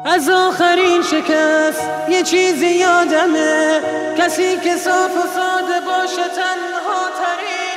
از آخرین شکست یه چیزی یادمه، کسی که صاف و ساده باشه تنها ترین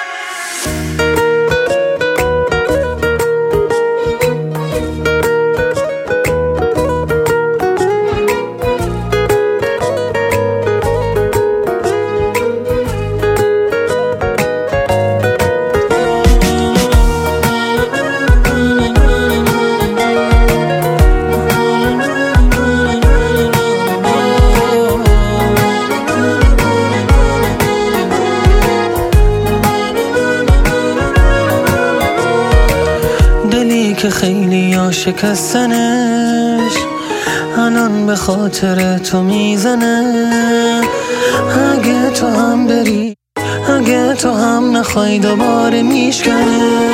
که خیلی ها شکستنش الان به خاطر تو میزنه. اگه تو هم بری، اگه تو هم نخوای دوباره میشکنه.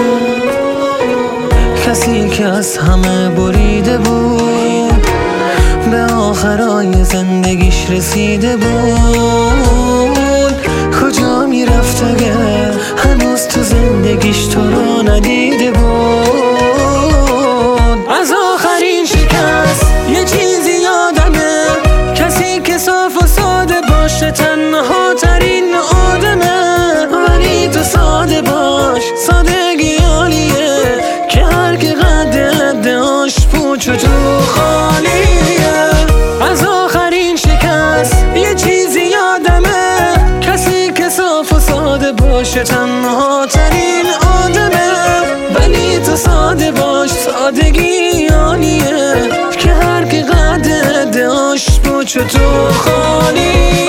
کسی که از همه بریده بود به آخرای زندگیش رسیده بود. کجا میرفت اگه هنوز تو زندگیش تو رو ندیده بود؟ از آخرین شکست یه چیزی یادمه، کسی که صاف و ساده باشه تنها ترین آدمه. ولی تو ساده باش، سادگی عالیه که هر که قد آش پوچ و تو خالیه. از آخرین شکست یه چیزی یادمه، کسی که صاف و ساده باشه تنها ترین آدمه. ولی تو ساده باش، سادگی عالیه که هر که قد آش پوچ و تو خالیه.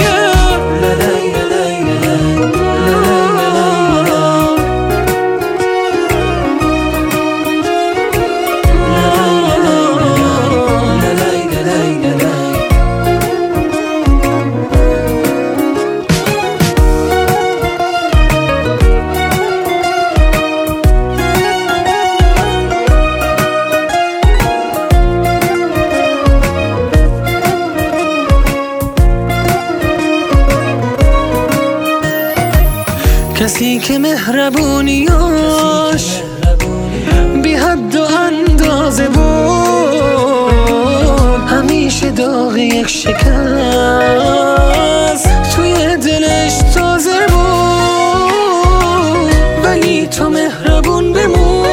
کسی که مهربونیاش بی حد و اندازه بود، همیشه داغ یک شکست توی دلش تازه بود. ولی تو مهربون بمون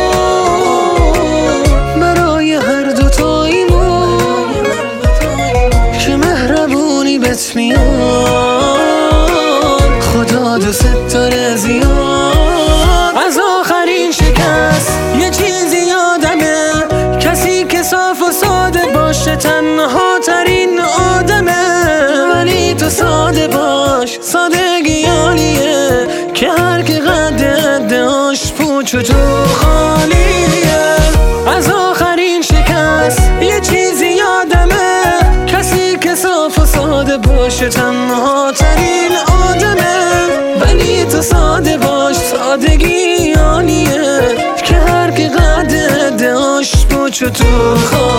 برای هر دوتاییمون که مهربونی بهت میاد، خدا دوست داره زیاد. از آخرین شکست یه چیزی یادمه، کسی که صاف و ساده باشه تنها ترین آدمه. ولی تو ساده باش، سادگی عالیه که هر که قد آش پوچ و تو خالیه. از آخرین شکست یه چیزی یادمه، کسی که صاف و ساده باشه تنها ترین آدمه. ولی تو ساده باش، سادگی عالیه که هر که قد آش پوچ و تو